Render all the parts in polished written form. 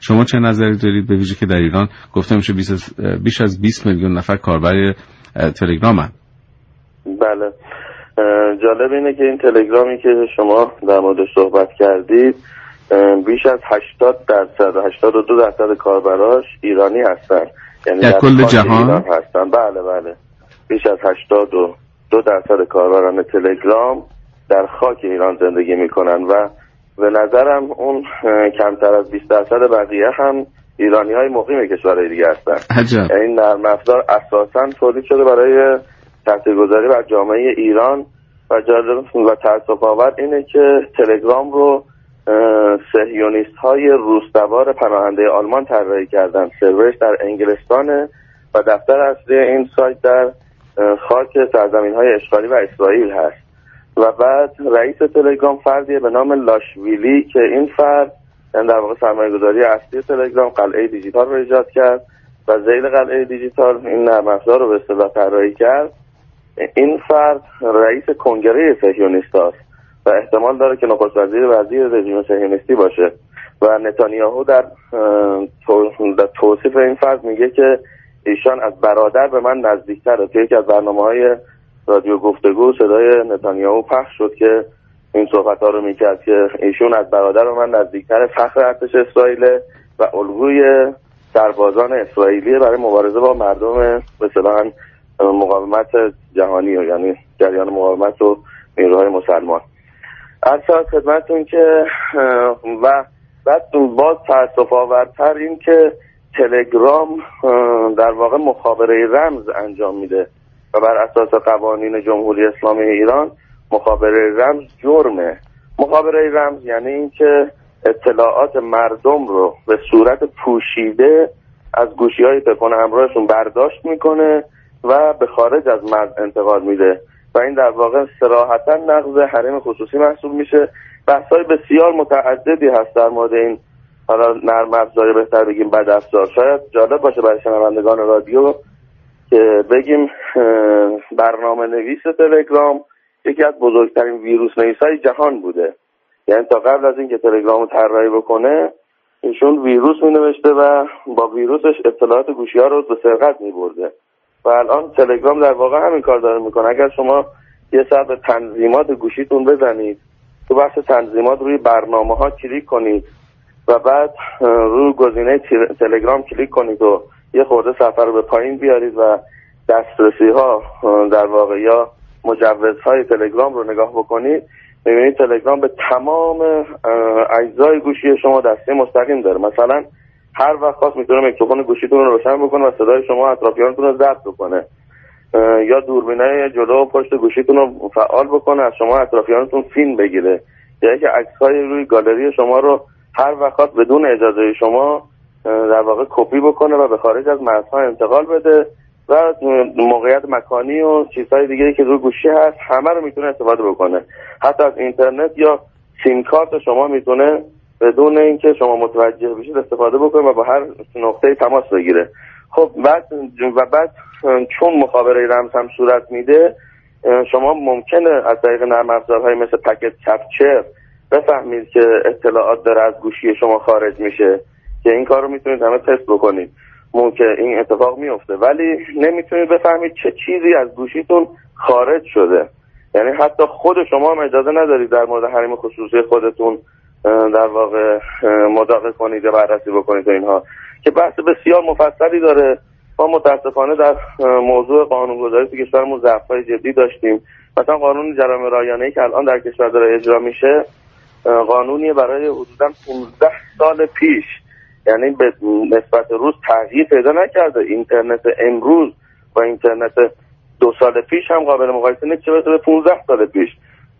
شما چه نظری دارید، به ویژه که در ایران گفته میشه بیش از 20 میلیون نفر کاربر تلگرام هم؟ بله، جالب اینه که این تلگرامی که شما در موردش صحبت کردید بیش از 82% کاربراش ایرانی هستن، یعنی در کل جهان هستن. بله بیش از 82% کاربران تلگرام در خاک ایران زندگی میکنن و به نظرم اون کمتر از 20% بقیه هم ایرانی های مقیم کشورهای دیگه هستن. یعنی این نرم افزار اساساً تولید شده برای تاثیرگذاری بر جامعه ایران و جالب و تأسف آور اینه که تلگرام رو صهیونیست های روسدوار پناهنده آلمان طراحی کردن. سرورش در انگلستانه و دفتر اصلی این سایت در خاک سرزمین های اشغالی و اسرائیل هست. و بعد رئیس تلگرام فردیه به نام لاشویلی که این فرد در واقع سرمایه‌گذاری اصلی تلگرام قلعه دیجیتال رو ایجاد کرد و ذیل قلعه دیجیتال این نرم افزار رو به اصطلاح طراحی کرد. این فرد رئیس کنگره صهیونیست‌هاست و احتمال داره که نخست وزیر رژیم صهیونیستی باشه و نتانیاهو در توصیف این فرد میگه که ایشان از برادر به من نزدیک‌تره. که یکی از برنامه‌های رادیو گفتگو صدای نتانیاهو پخش شد که این صحبت‌ها رو میکرد که ایشون از برادر به من نزدیک‌تره، فخر ارتش اسرائیل و الگوی سربازان اسرائیلی برای مبارزه با مردم به اصطلاح مقاومت جهانی، یعنی جریان مقاومت و نیروهای مسلمان. عرض خدمتتون که و بعد باز تأسف آورتر این که تلگرام در واقع مخابره رمز انجام میده و بر اساس قوانین جمهوری اسلامی ایران مخابره رمز جرمه. مخابره رمز یعنی این که اطلاعات مردم رو به صورت پوشیده از گوشی‌های تلفن همراهشون برداشت میکنه و به خارج از مرز انتقال میده و این در واقع صراحتاً نقض حریم خصوصی محسوب میشه. بحث‌های بسیار متعددی هست در مورد این، حالا نرم افزار بهتر بگیم بد افزار. شاید جالب باشه برای شنوندگان رادیو که بگیم برنامه نویس تلگرام یکی از بزرگترین ویروس نویسای جهان بوده. یعنی تا قبل از اینکه تلگرام رو طراحی بکنه ایشون ویروس می‌نوشته و با ویروسش اطلاعات گوشی‌ها رو به سرقت می‌برده و الان تلگرام در واقع همین کار داره میکنه. اگر شما یه سر به تنظیمات گوشیتون بزنید، تو بخش تنظیمات روی برنامه‌ها کلیک کنید و بعد روی گزینه تلگرام کلیک کنید و یه خورده صفحه رو به پایین بیارید و دسترسی‌ها در واقع یا مجوزهای تلگرام رو نگاه بکنید، می‌بینید تلگرام به تمام اجزای گوشی شما دسترسی مستقیم داره. مثلا هر وقت خواست میتونه میکروفون گوشیتون رو روشن بکنه و صدای شما اطرافیانتون رو ضبط بکنه، یا دوربینای جلو و پشت گوشیتون رو فعال بکنه از شما اطرافیانتون فیلم بگیره، یا اینکه عکس‌های روی گالری شما رو هر وقت بدون اجازه شما در واقع کپی بکنه و به خارج از مرزها انتقال بده و موقعیت مکانی و چیزهای دیگه‌ای که روی گوشی هست همه رو میتونه استفاده بکنه. حتی از اینترنت یا سیم کارت شما میتونه بدون اینکه شما متوجه بشید استفاده بکنه و با هر نقطه تماس بگیره. خب بعد چون مخابره رمز هم صورت میده، شما ممکنه از طریق نرم افزارهای مثل پکت کپچر بفهمید که اطلاعات داره از گوشی شما خارج میشه که این کار رو میتونید همه تست بکنید. ممکن این اتفاق میفته ولی نمیتونید بفهمید چه چیزی از گوشیتون خارج شده. یعنی حتی خود شما هم اجازه ندارید در مورد حریم خصوصی خودتون در واقع مداقه کنید یا بررسی بکنید و اینها که بحث بسیار مفصلی داره. ما متاسفانه در موضوع قانونگذاری تو کشورمون ضعف‌های جدی داشتیم. مثلا قانون جرایم رایانه‌ای که الان در کشور داره اجرا میشه قانونیه برای حدوداً 15 سال پیش، یعنی به نسبت روز تغییر پیدا نکرده. اینترنت امروز با اینترنت 2 سال پیش هم قابل مقایسه نیست، چه برسه به 15 سال پیش.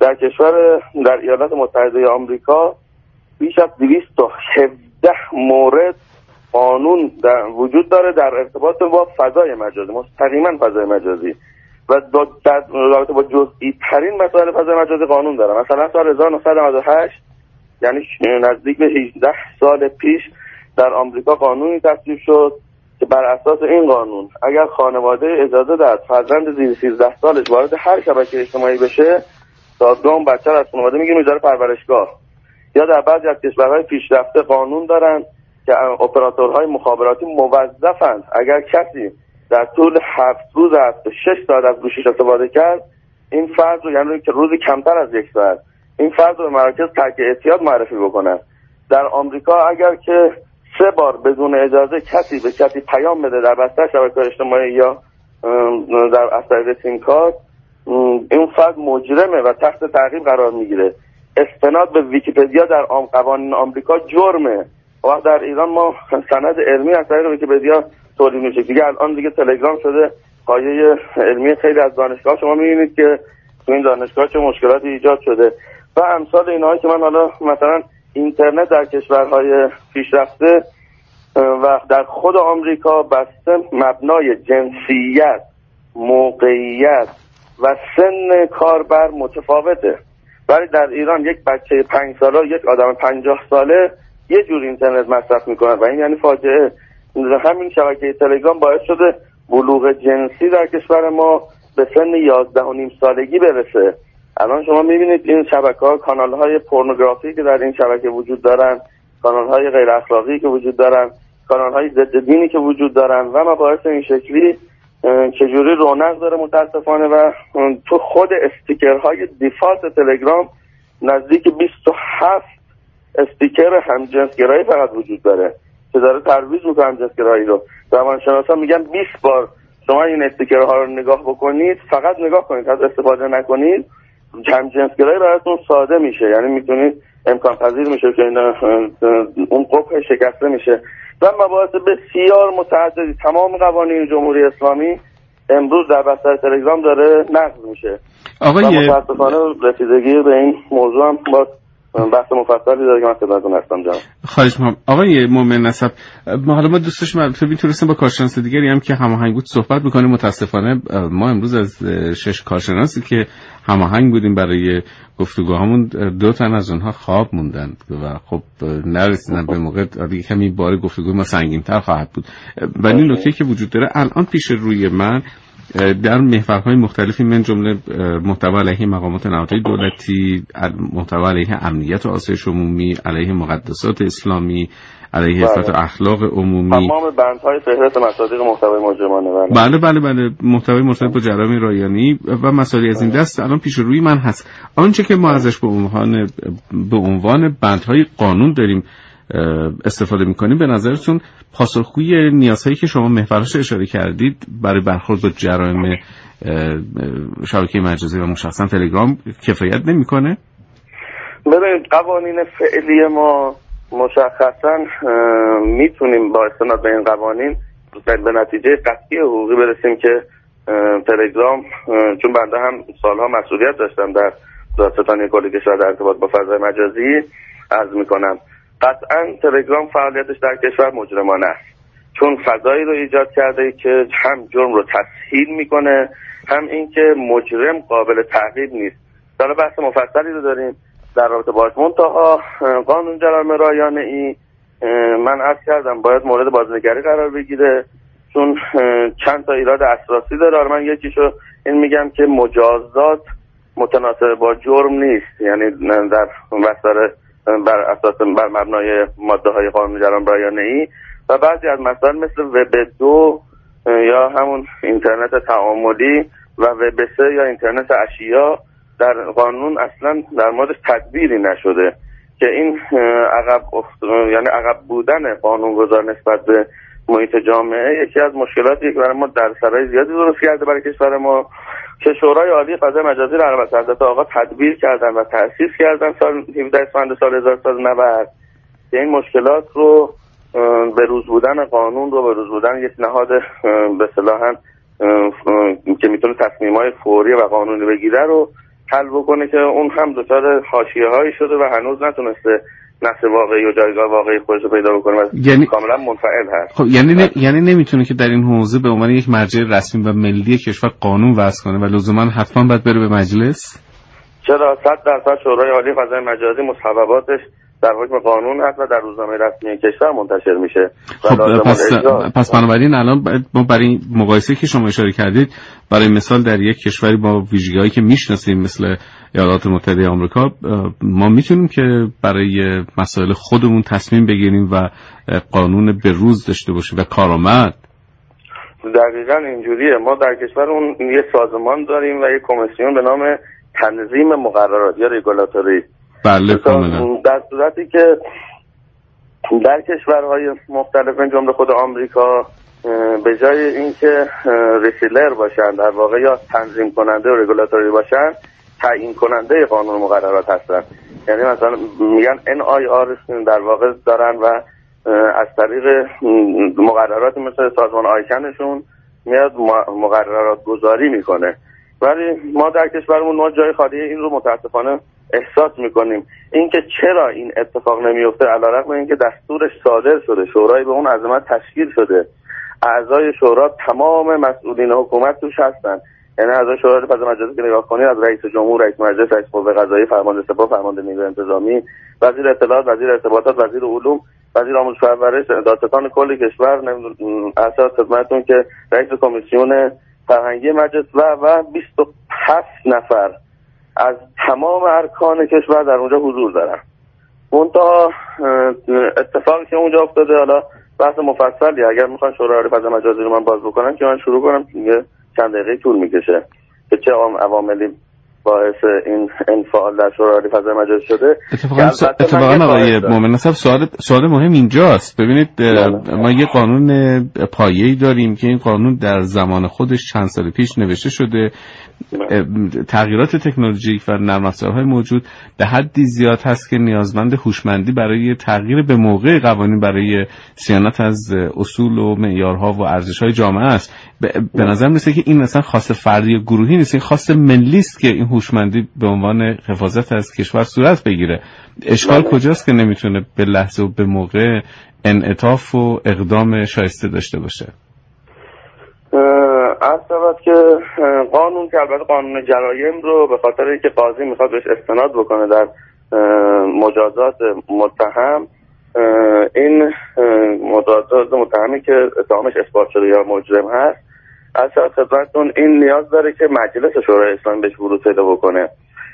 در ایالات متحده آمریکا بیش از 217 مورد قانون در وجود داره در ارتباط با فضای مجازی، مستقیما فضای مجازی، و در رابطه با جزئی ترین مسائل فضای مجازی قانون داره. مثلا سال 1998 یعنی نزدیک به 18 سال پیش در آمریکا قانونی تصویب شد که بر اساس این قانون اگر خانواده اجازه داد فرزند زیر 13 سالش وارد هر شبکه اجتماعی بشه، دادگاه بچه رو از خانواده میگیره میذاره پرورشگاه. یا در بعضی از کشورهای پیشرفته قانون دارن که اپراتورهای مخابراتی موظفند اگر کسی در طول 7 روز هفته 6 ساعت از گوشیش استفاده کرد، این فرد رو، یعنی که روزی کمتر از 1 ساعت، این فرد رو به مراکز ترک اعتیاد معرفی بکنن. در آمریکا اگر که 3 بار بدون اجازه کسی به کسی پیام بده در بستر شبکه‌های اجتماعی یا در از طریق سیم کارت، این فرد مجرمه و تحت تعقیب قرار میگیره. استناد به ویکی‌پدیا در قوانین آمریکا جرمه. و در ایران ما سند علمی از طریق ویکی‌پدیا تولید میشه. دیگه الان دیگه تلگرام شده پایه علمی خیلی از دانشگاه. شما میبینید که تو این دانشگاه چه مشکلاتی ایجاد شده و امثال اینهایی که من حالا مثلا اینترنت در کشورهای پیشرفته و در خود آمریکا بسته مبنای جنسیت، موقعیت و سن کاربر متفاوته، ولی در ایران یک بچه 5 ساله یک آدم 50 ساله یه جور اینترنت مصرف میکنن و این یعنی فاجعه. همین شبکه تلگرام باعث شده بلوغ جنسی در کشور ما به سن 11.5 سالگی برسه. الان شما میبینید این شبکه‌ها، کانال‌های پورنوگرافی که در این شبکه وجود دارن، کانال‌های غیر اخلاقی که وجود دارن، کانال‌های ضد دینی که وجود دارن و مباحث این شکلی چجوری رونق داره متاسفانه. و تو خود استیکرهای دیفالت تلگرام نزدیک 27 استیکر همجنسگرایی فقط وجود داره که داره ترویج میکنه همجنسگرایی رو. روانشناسا میگن 20 بار شما این استیکرها رو نگاه بکنید، فقط نگاه کنید، از استفاده نکنید، همجنسگرایی براتون ساده میشه، یعنی میتونید امکان پذیر میشه که اون قفل شکسته میشه. و مباحث بسیار متعددی تمام قوانین جمهوری اسلامی امروز در بستر تلگرام داره نقض میشه. آقای متاسفانه رسیدگی به این موضوع هم با بحث مفصلی داره که من خدمتتون هستم جناب. خواهش می‌کنم. آقای مومن نسب، حالا ما دوست داشتیم میتونستیم با کارشناس دیگری هم که هماهنگ بود صحبت بکنیم. متاسفانه ما امروز از 6 کارشناسی که هماهنگ بودیم برای گفتگوهامون 2 تن از اونها خواب موندن و خب نرسیدن به موقع. دیگه کمی بار گفتگوی ما سنگین‌تر خواهد بود. ولی نکته که وجود داره الان پیش روی من در محورهای مختلفی من جمله محتوا علیه مقامات نهادهای دولتی، محتوا علیه امنیت و آسایش عمومی، علیه مقدسات اسلامی، علیه حفظ اخلاق عمومی، تمام بندهای فهرست مصادیق محتوای مجرمانه. بله محتوای مرتبط با جرایم رایانه‌ای و مسائلی از این دست الان پیش روی من هست. آنچه که ما ازش به عنوان بندهای قانون داریم استفاده میکنیم، به نظرتون پاسخگوی نیازهایی که شما محورش اشاره کردید برای برخورد با جرایم شبکه مجازی و مشخصا تلگرام کفایت نمیکنه؟ ببینید قوانین فعلی ما مشخصا میتونیم با استناد به این قوانین به نتیجه قطعی حقوقی برسیم که تلگرام، چون بنده هم سالها مسئولیت داشتم در دادستانی کل کشور در ارتباط با فضای مجازی، عرض میکنم قطعا تلگرام فعالیتش در کشور مجرمانه است، چون فضایی رو ایجاد کرده که هم جرم رو تسهیل میکنه، هم این که مجرم قابل تعقیب نیست. حالا بحث مفصلی رو داریم در رابطه باش. منتها قانون جرایم رایانه‌ای من عرض کردم باید مورد بازنگری قرار بگیره، چون چند تا ایراد اساسی داره. من یکیشو این میگم که مجازات متناسب با جرم نیست، یعنی در بستر بر اساس بر مبنای ماده های قانون جرایم رایانه‌ای و بعضی از مسائل مثل وب 2 یا همون اینترنت تعاملی و وب 3 یا اینترنت اشیا در قانون اصلا در موردش تدبیری نشده که این یعنی عقب بودن قانونگذار نسبت به محیط جامعه یکی از مشکلاتی که برای ما در سرای زیادی درست کرده برای کشور ما، که شورای عالی فضای مجازی رو البته حضرت آقا تدبیر کردن و تأسیس کردن سال 17 اسفند سال 1990 که این مشکلات رو به روز بودن قانون رو، به روز بودن یک نهاد به اصطلاح که میتونه تصمیم‌های فوری و قانونی بگیره رو حل بکنه، که اون هم دچار حاشیه‌هایی شده و هنوز نتونسته نقش واقعی و جایگاه واقعی خودش رو پیدا بکنه و یعنی کاملا منفعل هست. خب یعنی نمیتونه که در این حوزه به عنوان یک مرجع رسمی و ملی کشور قانون وضع کنه و لزوما حتما باید بره به مجلس؟ چرا 100% شورای عالی فضای مجازی مصوباتش در حکم قانون هست و در روزنامه رسمی کشور منتشر میشه. خب پس بنابراین الان ما برای مقایسه که شما اشاره کردید، برای مثال در یک کشوری با ویژگی‌هایی که میشناسیم مثل ایالات متحده آمریکا ما میتونیم که برای مسائل خودمون تصمیم بگیریم و قانون به روز داشته باشیم و کارآمد؟ دقیقاً اینجوریه. ما در کشورمون یه سازمان داریم و یه کمیسیون به نام تنظیم مقررات یا رگولاتوری. بله کاملا. در صورتی که در کشورهای مختلف من جمله خود آمریکا به جای اینکه ریسیلر باشن در واقع یا تنظیم کننده و رگولاتوری باشن، تعیین کننده قانون مقررات هستن. یعنی مثلا میگن NIR در واقع دارن و از طریق مقررات مثل سازمان آیکنشون میاد مقررات گذاری میکنه. ولی ما در کشورمون ما جای خالی این رو متاسفانه احساس میکنیم. اینکه چرا این اتفاق نمیفته علیرغم اینکه دستورش صادر شده، شورای به اون عظمت تشکیل شده، اعضای شورا تمام مسئولین حکومت توش هستن. یعنی اعضای شورای فضا مجازی که نگاه کنید از رئیس جمهور، رئیس مجلس، رئیس قوه قضاییه، فرمانده سپاه، فرمانده نیروی انتظامی، وزیر اطلاعات، وزیر ارتباطات، وزیر علوم، وزیر آموزش و پرورش، دادستان کل کشور، اساس خدمتتون که رئیس کمیسیون فرهنگی مجلس و 27 نفر از تمام ارکان کشور در اونجا حضور دارن. منتها اتفاقی که اونجا افتاده، حالا بحث مفصلی اگر میخوان شورای فضا مجازی رو من باز بکنم که من شروع کنم یه چند دقیقه طول میکشه که چه عواملی باعث این انفعال در شورای فضا مجازی شده. اتفاقا آقای مومن نصب سوال مهم اینجاست. ببینید ما یه قانون پایه‌ای داریم که این قانون در زمان خودش چند سال پیش نوشته شده. تغییرات تکنولوژیک و نرم افزارهای موجود به حدی زیاد هست که نیازمند هوشمندی برای تغییر به موقع قوانین برای صیانت از اصول و معیارها و ارزش‌های جامعه است. به نظر میاد که این مثلا خاص فردی گروهی نیست، این خاص ملی است که این هوشمندی به عنوان حفاظت از کشور صورت بگیره. اشکال کجاست که نمیتونه به لحظه و به موقع انعطاف و اقدام شایسته داشته باشه؟ اصلا که قانون که البته قانون جرایم رو به خاطر اینکه قاضی میخواد بهش استناد بکنه در مجازات متهم، این مجازات متهمی که اتهامش اثبات شده یا مجرم هست، اصلا خدمتتون این نیاز داره که مجلس شورای اسلامی بهش ورود پیدا بکنه.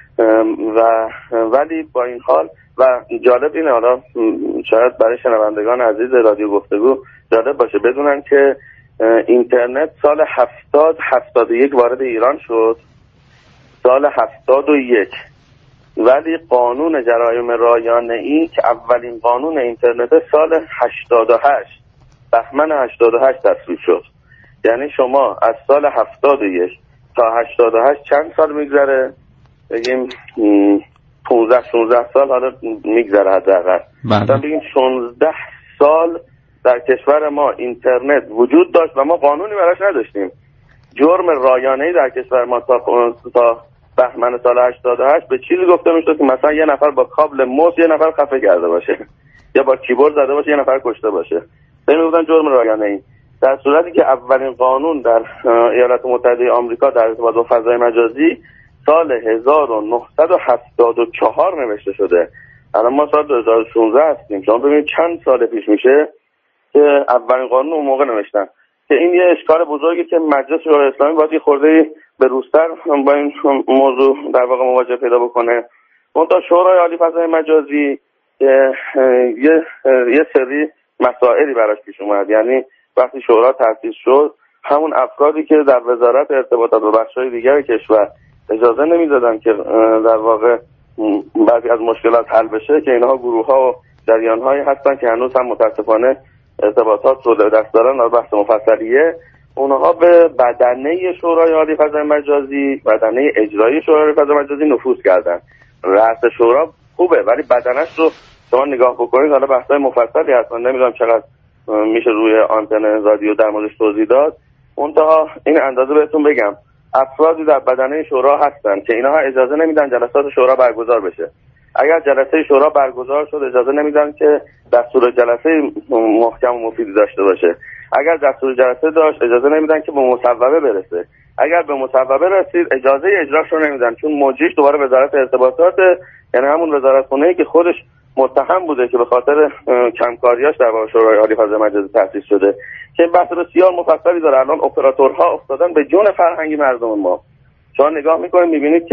ولی با این حال و جالب اینه، حالا شاید برای شنوندگان عزیز رادیو گفتگو جالب باشه بدونن که اینترنت سال 71 وارد ایران شد، سال 71، ولی قانون جرایم رایانه‌ای که اولین قانون اینترنت سال 88 بهمن 88 تصویب شد. یعنی شما از سال 71 تا 88 چند سال میگذره؟ بگیم 15-16 سال حالا میگذره حداقل. مثلا بگیم 16 سال در کشور ما اینترنت وجود داشت و ما قانونی براش نداشتیم. جرم رایانه‌ای در کشور ما تا بهمن سال 88 به چیزی گفته میشد که مثلا یه نفر با کابل موس یه نفر خفه کرده باشه یا با کیبورد زده باشه یه نفر کشته باشه. میگفتن جرم رایانه‌ای. در صورتی که اولین قانون در ایالات متحده آمریکا در ارتباط با فضای مجازی سال 1974 نوشته شده. الان ما سال 2016 هستیم. شما ببینید چند سال پیش میشه که اولین قانون اون موقع نوشتن. که این یه اشکال بزرگی که مجلس شورای اسلامی باید یه خورده به روزتر با این موضوع در واقع مواجهه پیدا بکنه. منتها شورای عالی فضای مجازی یه سری مسائلی براش پیش اومد. یعنی وقتی شورا تأسیس شد، همون افرادی که در وزارت ارتباطات و بخش‌های دیگر کشور اجازه نمیدادن که در واقع بعضی از مشکلات حل بشه، که اینها گروه‌ها و جریان‌هایی هستن که هنوز هم متاسفانه ارتباطات رو دست دارن و بحث مفصلیه، اونها به بدنه شورای عالی فضای مجازی، بدنه اجرایی شورای فضای مجازی نفوذ کردن. رئیس شورا خوبه ولی بدنش رو شما نگاه بکنید، حالا بحث‌های مفصلی هستن، نمیدونم چقدر میشه روی آنتن رادیو در موردش توضیح داد. منتها این اندازه بهتون بگم افرادی در بدنه شورا هستن که اینها اجازه نمیدن جلسات شورا برگزار بشه. اگر جلسه شورا برگزار شد اجازه نمیدن که دستور جلسه محکم و مفیدی داشته باشه. اگر دستور جلسه داشت اجازه نمیدن که به مصوبه برسه. اگر به مصوبه رسید اجازه اجراش رو نمیدن، چون مجریش دوباره وزارت ارتباطات، یعنی همون وزارتخونه‌ای که خودش متهم بوده که به خاطر کمکاریاش در واقع شورای عالی فضای مجازی تأسیس شده. که بحث بسیار مفصلی داره. الان اپراتورها افتادن به جون فرهنگی مردم ما. شما نگاه میکنید میبینید که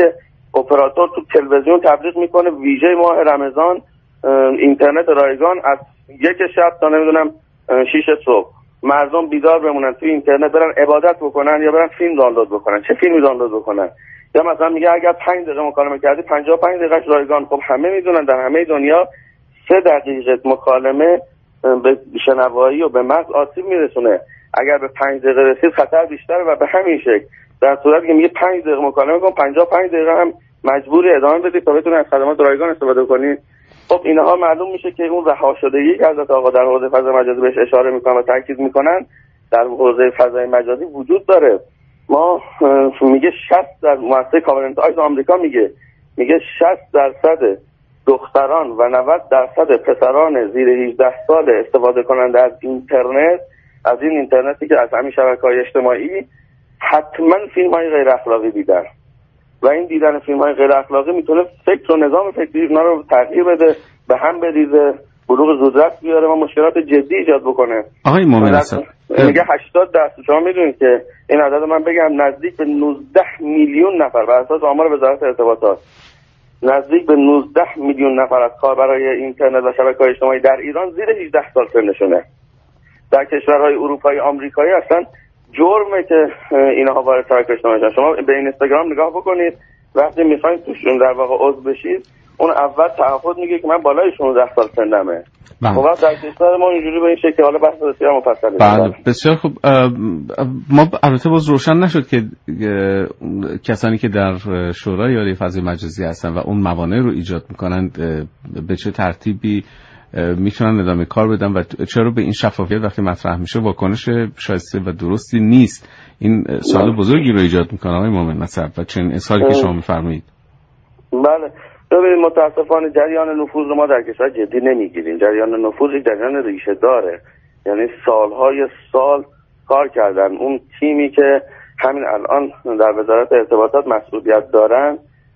اپراتور تو تلویزیون تبلیغ میکنه ویژه ماه رمضان اینترنت رایگان از 1 شب تا نمیدونم 6 صبح مردم بیدار بمونن توی اینترنت، برن عبادت بکنن یا برن فیلم دانلود بکنن. چه فیلمی دانلود بکنن؟ یا مثلا میگه اگر 5 دقیقه مکالمه کردی 55 دقیقهش رایگان. خب همه میدونن در همه دنیا 3 دقیقه مکالمه به شنوایی و به مغز آسیب میرسونه. اگر به 5 دقیقه رسید خطر بیشتره و به همین شکل در صورتی که میگه 5 دقیقه مکالمه کن 55 دقیقه هم مجبوری ادامه بدید تا بتونید از خدمات رایگان استفاده کنید. خب اینها معلوم میشه که اون رها شدگی که حضرت آقا در حوزه فضای مجازی بهش اشاره میکنن و تاکید میکنن در حوزه فضای مجازی وجود داره. ما میگه 60 در مؤسسه کاورنت آیز آمریکا میگه 60% دختران و 90% پسران زیر 18 سال استفاده کننده از اینترنت، از این اینترنتی که از همین شبکه‌های اجتماعی، حتما فیلم‌های غیر اخلاقی دیدن و این دیدن فیلم‌های غیر اخلاقی میتونه فکر و نظام فکری اینا رو تغییر بده، به هم بریزه، بلوغ زودرس بیاره و مشکلات جدی ایجاد بکنه. آقای مومن اسد میگه 80%. شما میدونید که این عدد من بگم نزدیک به 19 میلیون نفر بر اساس آمار وزارت ارتباطات، نزدیک به 19 میلیون نفر از کاربرای اینترنت و شبکه‌های اجتماعی در ایران زیر 18 سال سنشونه. در کشورهای اروپایی آمریکایی اصلا جرمه که اینها وارد شبکه اجتماعی شدن. شما به اینستاگرام نگاه بکنید، وقتی میخواین توشون در واقع عضو بشید اون اول تعهد میگه که من بالای 16 سال سنمه. خب در کشور ما اینجوری به این شکل. حالا بحث بسیار مفصله. بله بسیار خوب. ما البته باز روشن نشد که کسانی که در شورای یاری فضای مجازی هستن و اون موانع رو ایجاد میکنند به چه ترتیبی میتونن ادامه کار بدن و چرا به این شفافیت وقتی مطرح میشه واکنش شایسته و درستی نیست. این سوال بزرگی رو ایجاد میکنه آقای مومن اسد و چنین اظهاری که شما میفرمایید. بله ببینید متاسفانه جریان نفوذ رو ما در کشور جدی نمیگیریم. جریان نفوذ جریان ریشه داره، یعنی سالهای سال کار کردن. اون تیمی که همین الان در وزارت ارتباطات مسئولیت دارن،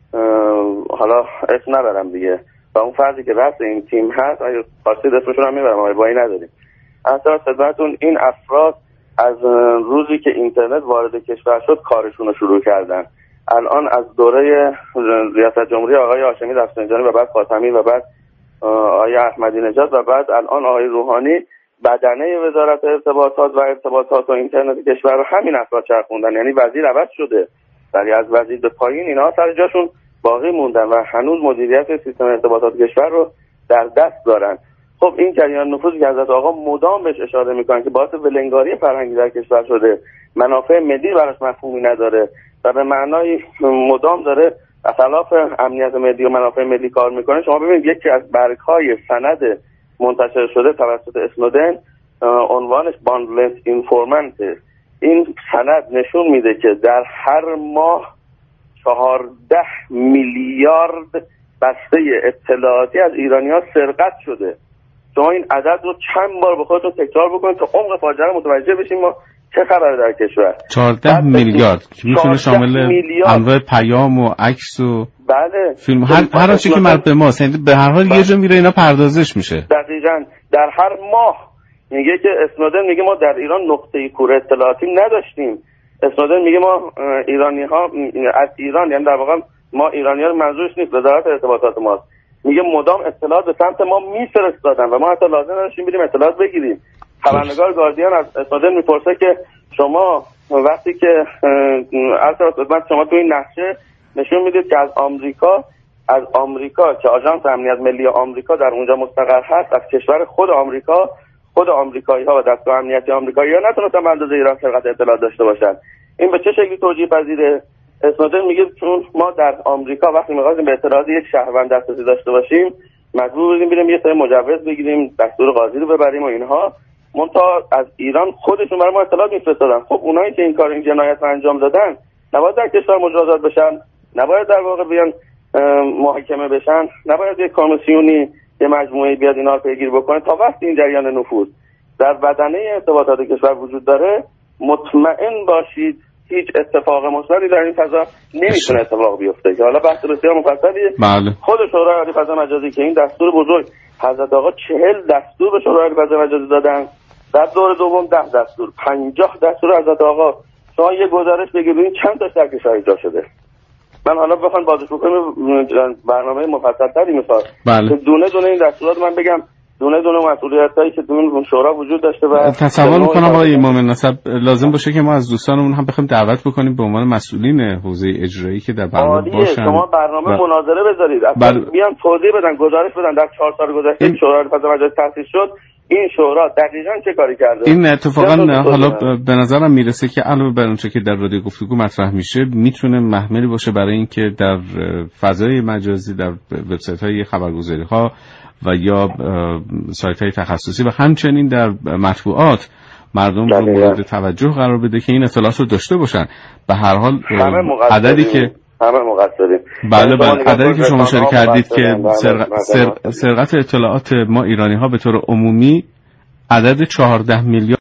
حالا اسم نبرم دیگه، و اون فردی که رأس این تیم هست، اگه خواستید اسمشون هم میبرم، اما بایی نداریم. اصلا خدمتتون این افراد از روزی که اینترنت وارد کشور شد کارشون رو شروع کردن. الان از دوره ریاست جمهوری آقای هاشمی رفسنجانی و بعد خاتمی و بعد آقای احمدی نژاد و بعد الان آقای روحانی، بدنه وزارت ارتباطات و ارتباطات و اینترنت کشور رو همین افراد چرخوندن. یعنی وزیر عوض شده ولی از وزیر به پایین اینا سر جاشون باقی موندن و هنوز مدیریت سیستم ارتباطات کشور رو در دست دارن. خب این جریان نفوذی که حضرت آقا مدام بهش اشاره میکنن که باعث ولنگاری فرهنگی در کشور شده، منافع ملی براش مفهومی نداره و به معنای مدام داره خلاف امنیت ملی و منافع ملی کار میکنه. شما ببینید یکی از برگ‌های سند منتشر شده توسط اسنودن عنوانش باندلس اینفورمنت. این سند نشون میده که در هر ماه 14 میلیارد بسته اطلاعاتی از ایرانی‌ها سرقت شده. شما این عدد رو چند بار به خودتون تکرار بکنید تا عمق فاجعه رو متوجه بشیم ما چه خبره در کشور. 14 میلیارد که میتونه شامل انواع پیام و عکس و بله فیلم هر آنچه که مربوط به ماست، یعنی به هر حال یه جا میره اینا پردازش میشه. دقیقاً در هر ماه میگه که اسنودن میگه ما در ایران نقطه کور اطلاعاتی نداشتیم. اسنودن میگه ما ایرانی‌ها از ایران، یعنی در واقع ما ایرانی‌ها رو منظورش نیست، وزارت ارتباطات ماست، میگه مدام اطلاعات به سمت ما میفرستادن و ما حتی لازم نداشتیم بریم اطلاعات بگیریم. خبرنگار گاردین از اسنودن میپرسه که شما وقتی که شما تو این نقشه نشون میدید که از آمریکا که آژانس امنیت ملی آمریکا در اونجا مستقر هست، از کشور خود آمریکا، خود آمریکایی‌ها و دستگاه امنیتی آمریکایی‌ها نتونستن به اندازه ایران سرقت اطلاعات داشته باشن. این به چه شکلی توجیه پذیره؟ اسنودن میگه چون ما در آمریکا وقتی می‌خواستیم به اطلاعات یک شهروند دسترسی داشته باشیم مجبور بودیم بریم یه سری مجوز بگیریم، دستور قاضی رو ببریم و اینها. منتها از ایران خودشون برای ما اطلاعات می‌فرستادن. خب اونایی که این کار این جنایت رو انجام دادن نباید در کشور مجازات بشن، نباید در واقع بیان محاکمه بشن، نباید یک کمیسیونی یه مجموعه بیاد اینا رو پیگیری بکنه. تا وقتی این جریان نفوذ در بدنه ارتباطات کشور وجود داره مطمئن باشید هیچ اتفاق مثبتی در این فضا نمیتونه اتفاق بیفته. که حالا بحث بسیار مفصلیه. بله. خود شورای عالی فضای مجازی که این دستور بزرگ حضرت آقا 40 دستور به شورای عالی فضای مجازی دادن، در دور دوم 10 دستور، 50 دستور حضرت آقا. شما یه گزارش بگیرید چند تا در کشور اجرا شده. من حالا بخوام بازش بکنم برنامه مفصل‌تری میخواد. بله. دونه دونه این دستورات من بگم، دونه دونه مسئولیتایی که تو اون شورا وجود داشته و تصور میکنم آقای مومن نسب لازم باشه که ما از دوستانمون هم بخوایم دعوت بکنیم به عنوان مسئولین حوزه اجرایی که در برنامه باشن. شما برنامه مناظره بذارید، اصلا بیان توضیح بدن، گزارش بدن در 4 سال گذشته شورای فضا مجازی تأسیس شد، این شورا دقیقاً چه کاری کرده. این اتفاقا حالا به نظرم میرسه که علاوه بر اونچه که در رادیو گفتگو مطرح میشه میتونه محملی باشه برای اینکه در فضای مجازی، در وبسایت‌های خبرگزاری‌ها و یا سایت‌های تخصصی و همچنین در مطبوعات مردم رو مورد توجه قرار بده که این اطلاعات رو داشته باشن. به هر حال عددی که همه مقصریم. بله عددی که شما اشاره کردید که سرقت اطلاعات ما ایرانی‌ها به طور عمومی عدد 14 میلیارد